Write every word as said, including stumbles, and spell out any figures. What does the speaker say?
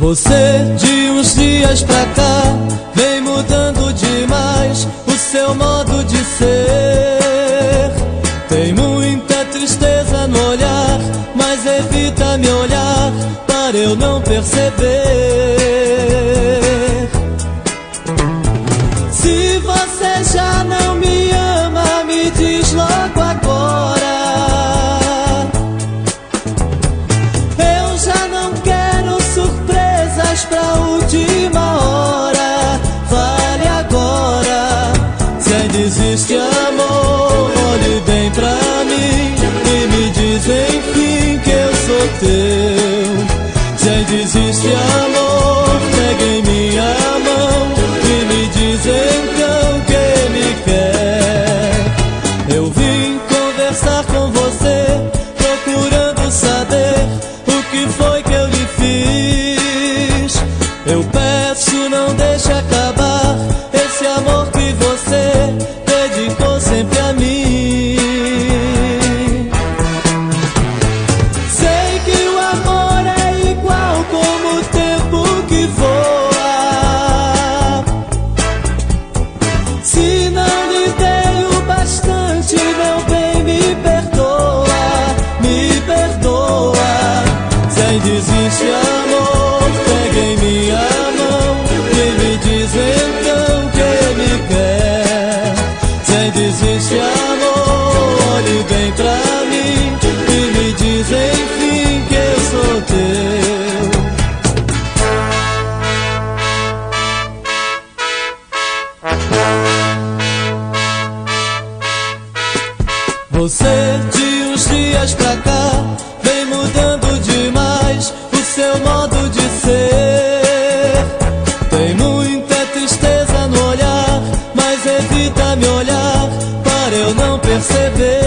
Você de uns dias pra cá vem mudando demais o seu modo de ser. Tem muita tristeza no olhar, mas evita me olhar para eu não perceber. Se você já não me ama, me diz logo agora. Eu já não quero surpresas pra última hora. Fale agora. Se ainda existe amor, olhe bem pra mim e me diz enfim que eu sou teu. Se ainda existe amor, pegue em minha mão e me diz então que me quer. Eu vim conversar com você, procurando saber o que foi que eu lhe fiz. Eu peço, não deixe acabar esse amor que você dedicou sempre a mim. Sei que o amor é igual como o tempo que voa. Se não lhe dei o bastante, meu bem, me perdoa, me perdoa. Se ainda existe amor, pegue em minha mão e me diz então que me quer. Se ainda existe amor, olhe bem pra mim e me diz enfim que eu sou teu. Você de uns dias pra cá vem mudando demais o seu modo de ser. Tem muita tristeza no olhar, mas evita me olhar para eu não perceber.